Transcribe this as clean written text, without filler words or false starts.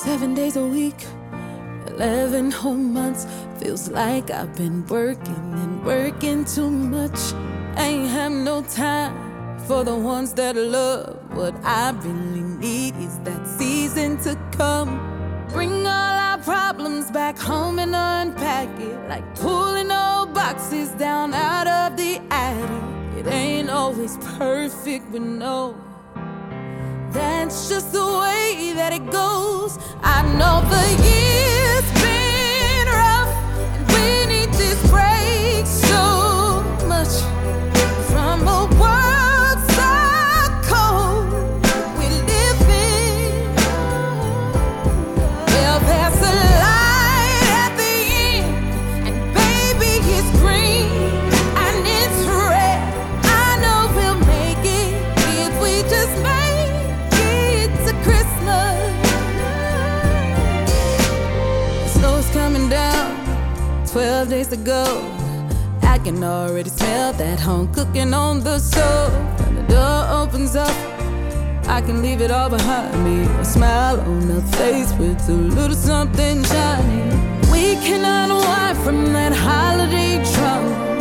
7 days a week, 11 whole months. Feels like I've been working and working too much. Ain't have no time for the ones that love. What I really need is that season to come. Bring all our problems back home and unpack it, like pulling old boxes down out of the attic. It ain't always perfect, but no, that's just the way that it goes. I know the years been rough, and we need this break so much from a world so cold we live in. Well, there's a light at the end, and baby, it's green and it's red. I know we'll make it if we just make it to Christmas. The snow's coming down, 12 days to go. I can already smell that home cooking on the stove. When the door opens up, I can leave it all behind me. A smile on the face with a little something shiny. We can unwind from that holiday drama.